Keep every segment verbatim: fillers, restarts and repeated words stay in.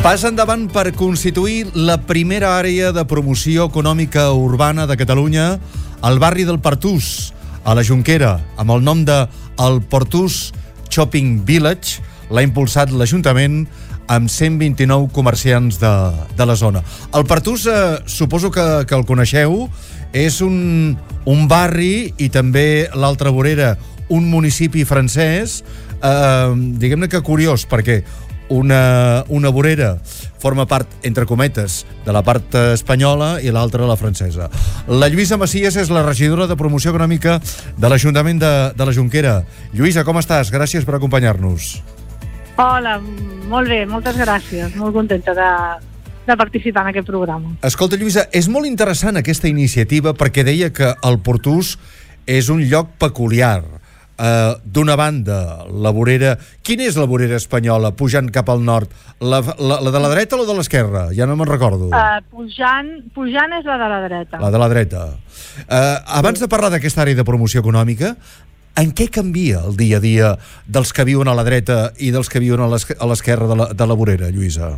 Pas endavant per constituir la primera àrea de promoció econòmica urbana de Catalunya al barri del Pertús, a la Jonquera, amb el nom de El Pertús Shopping Village. L'ha impulsat l'Ajuntament amb cent vint-i-nou comerciants de, de la zona. El Pertús, eh, suposo que, que el coneixeu, és un, un barri i també l'Altra Vorera, un municipi francès, eh, diguem-ne que curiós, perquè una, una vorera forma part, entre cometes, de la part espanyola i l'altra la francesa. La Lluïsa Macias és la regidora de Promoció Econòmica de l'Ajuntament de, de la Jonquera. Lluïsa, com estàs? Gràcies per acompanyar-nos. Hola, molt bé, moltes gràcies. Molt contenta de, de participar en aquest programa. Escolta, Lluïsa, és molt interessant aquesta iniciativa perquè deia que el Pertús és un lloc peculiar. Uh, d'una banda, la vorera... Quina és la vorera espanyola pujant cap al nord? La, la, la de la dreta o la de l'esquerra? Ja no me'n recordo. Uh, pujant, pujant és la de la dreta. La de la dreta. Uh, abans de parlar d'aquesta àrea de promoció econòmica, en què canvia el dia a dia dels que viuen a la dreta i dels que viuen a l'esquerra de, la, de la vorera, Lluïsa?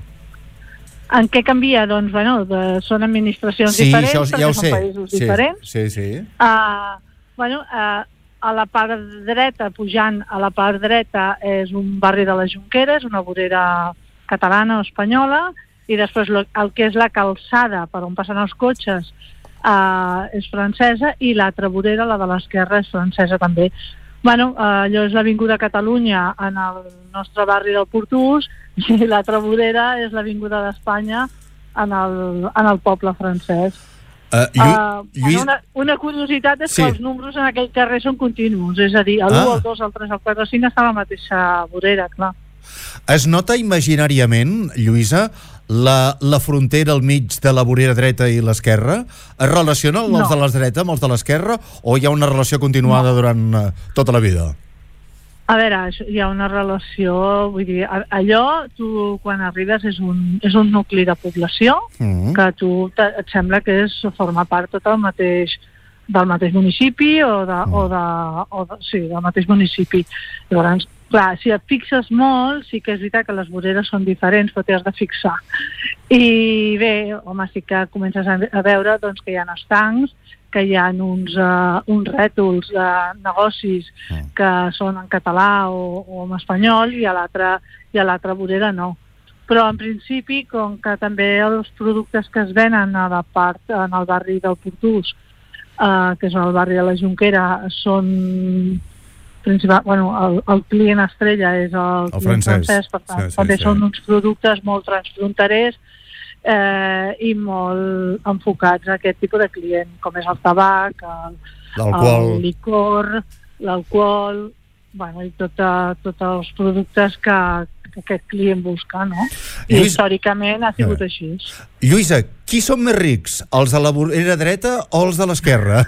En què canvia? Doncs, bueno, de, són administracions sí, diferents, això, perquè ja són sé. països sí, diferents. Sí, sí. Uh, bueno, uh, a la part dreta, pujant a la part dreta, és un barri de la Jonquera, és una vorera catalana o espanyola, i després el que és la calçada per on passen els cotxes uh, és francesa, i l'altra vorera, la de l'esquerra, és francesa també. Bueno, uh, allò és l'Avinguda Catalunya en el nostre barri del Pertús, i l'altra vorera és l'Avinguda d'Espanya en el, en el poble francès. Uh, Llu uh, Lluís... una, una curiositat és sí. que els números en aquell carrer són continus, és a dir, el ah. u, el dos, el tres, el quatre, el cinc està a la mateixa vorera, clar. Es nota imaginàriament, Lluïsa, la, la frontera al mig de la vorera dreta i l'esquerra? Es relacionen els no. de la dreta amb els de l'esquerra o hi ha una relació continuada no. durant uh, tota la vida? A veure, hi ha una relació, vull dir, allò, tu quan arribes és un, és un nucli de població, mm. que tu te, et sembla que és formar part tot el mateix, del mateix municipi o, de, mm. o, de, o de, sí, del mateix municipi. Llavors, clar, si et fixes molt, sí que és veritat que les voreres són diferents, però t'hi has de fixar. I bé, home, sí que comences a, a veure doncs, que hi ha estancs, que hi ha uns, uh, uns rètols de negocis que són en català o, o en espanyol, i a l'altra i a l'altra vorera no. Però en principi, com que també els productes que es venen a la part, en el barri del Pertús, uh, que és el barri de la Jonquera, són principal, bueno, el, el client estrella és el, el client francès, francès per tant, sí, sí, també sí. són uns productes molt transfronterers, Eh, i molt enfocats a aquest tipus de client, com és el tabac, el, el licor, l'alcohol, bueno, i tot, tot els productes que, que aquest client busca, no? I Lluís... històricament ha sigut eh. així. Lluïsa, qui són més rics? Els de la vorera dreta o els de l'esquerra?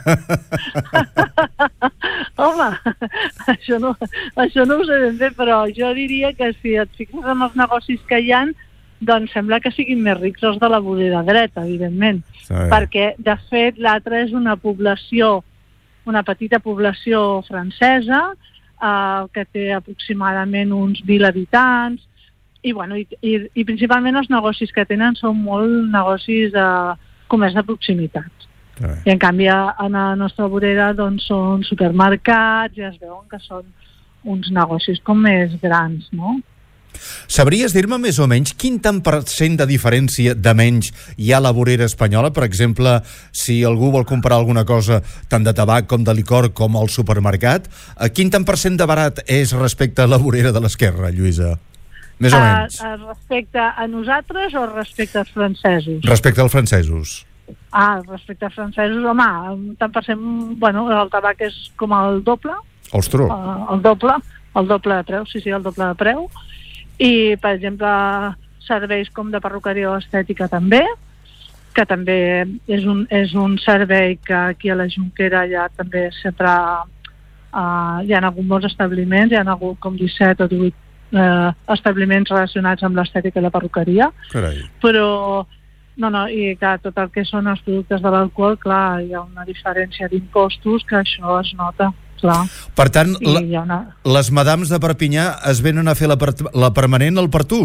Home, això no, això no ho sé ben bé, però jo diria que si et fixes en els negocis que hi ha, doncs sembla que siguin més rics els de la vorera dreta, evidentment. Sí. Perquè, de fet, l'altra és una població, una petita població francesa, eh, que té aproximadament uns mil habitants, i, bueno, i, i, i principalment els negocis que tenen són molt negocis de comerç de proximitat. Sí. I, en canvi, a la nostra vorera doncs, són supermercats, i es veuen que són uns negocis com més grans, no? Sabries dir-me més o menys quin tant per cent de diferència de menys hi ha a la vorera espanyola? Per exemple, si algú vol comprar alguna cosa tant de tabac com de licor com al supermercat, quin tant per cent de barat és respecte a la vorera de l'esquerra, Lluïsa? Més o menys. Uh, respecte a nosaltres o respecte als francesos? Respecte als francesos. Ah, respecte als francesos, home, un tant per cent, bueno, el tabac és com el doble. Ostres. Uh, el doble, el doble de preu, sí, sí, el doble de preu. I, per exemple, serveis com de perruqueria o estètica també, que també és un, és un servei que aquí a la Jonquera ja també sempre uh, hi ha hagut molts establiments, hi ha hagut com disset o divuit uh, establiments relacionats amb l'estètica i la perruqueria. Carai. Però, no, no, i que tot el que són els productes de l'alcohol, clar, hi ha una diferència d'impostos que això es nota. Clar. Per tant, la, una... les madams de Perpinyà es venen a fer la, per, la permanent al Pertús?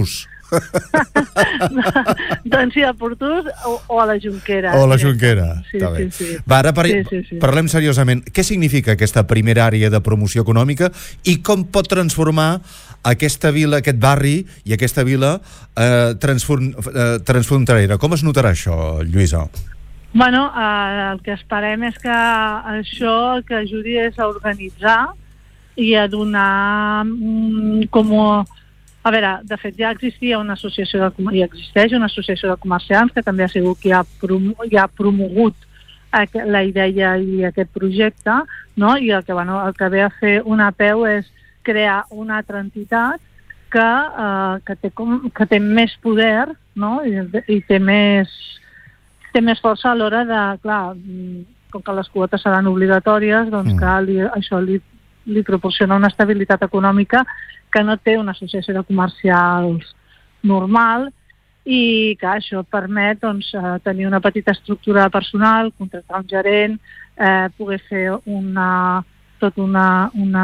Doncs sí, a Portús o, o a la Jonquera. O a la Jonquera, sí, està bé. Sí, sí. Va, ara par sí, sí, sí. parlem seriosament. Què significa aquesta primera àrea de promoció econòmica i com pot transformar aquesta vila, aquest barri i aquesta vila eh, transform, eh, transfronterera? Com es notarà això, Lluïsa? Bueno, eh, el que esperem és que això que ajudi és a organitzar i a donar mm, com... A veure, de fet ja existia una associació de, ja existeix una associació de comerciants que també ha sigut qui ha, promo, qui ha promogut la idea i aquest projecte, no? I el que, bueno, el que ve a fer una P E U és crear una altra entitat que, eh, que, té, com, que té més poder, no? I, i té més té més força a l'hora de, clar, com que les quotes seran obligatòries, doncs mm. que li, això li, li proporciona una estabilitat econòmica que no té una associació de comercials normal i que això permet doncs, tenir una petita estructura personal, contractar un gerent, eh, poder fer una, tot una, una,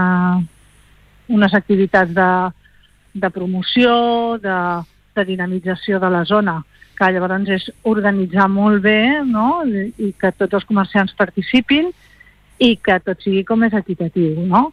unes activitats de, de promoció, de, de dinamització de la zona, que llavors és organitzar molt bé, no? I, i que tots els comerciants participin i que tot sigui com més equitatiu, no?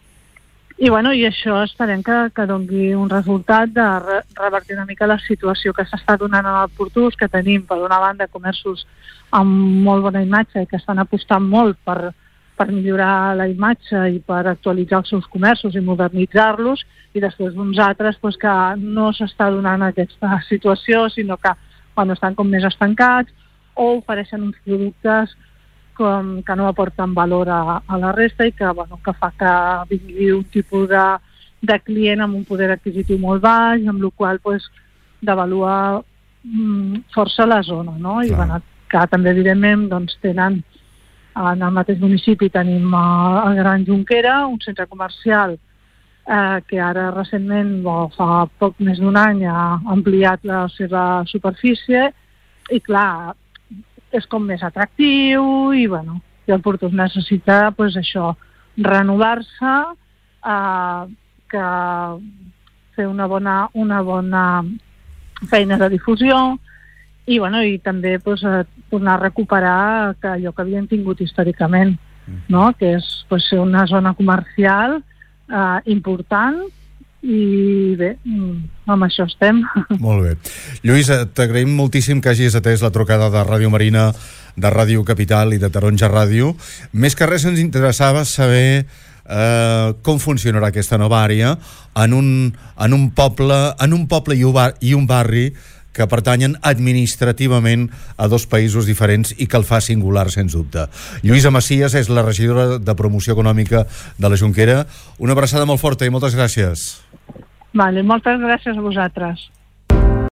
I, bueno, i això esperem que, que doni un resultat de re, revertir una mica la situació que s'està donant al Portús, que tenim, per una banda, comerços amb molt bona imatge i que estan apostant molt per, per millorar la imatge i per actualitzar els seus comerços i modernitzar-los, i després uns altres pues, que no s'està donant aquesta situació, sinó que bueno, estan com més estancats o ofereixen uns productes com que no aporten valor a, a la resta i que, bueno, que fa que vingui un tipus de, de client amb un poder adquisitiu molt baix, amb el qual pues, devalua mm, força la zona, no? I bueno, que també evidentment doncs, tenen en el mateix municipi tenim a, a Gran Jonquera, un centre comercial eh, que ara recentment, o fa poc més d'un any, ha ampliat la seva superfície i clar, és com més atractiu i, bueno, i el Portús necessita, pues, això, renovar-se, eh, que fer una bona, una bona feina de difusió i, bueno, i també pues, tornar a recuperar que allò que havien tingut històricament, no? Que és pues, ser una zona comercial eh, important. I bé, amb això estem. Molt bé. Lluïsa, t'agraïm moltíssim que hagis atès la trucada de Ràdio Marina, de Ràdio Capital i de Taronja Ràdio. Més que res ens interessava saber eh, com funcionarà aquesta nova àrea en un, en un poble, en un poble i un, bar, i un barri que pertanyen administrativament a dos països diferents i que el fa singular, sens dubte. Lluïsa Macias és la regidora de Promoció Econòmica de la Jonquera. Una abraçada molt forta i moltes gràcies. Vale, moltes gràcies a vosaltres.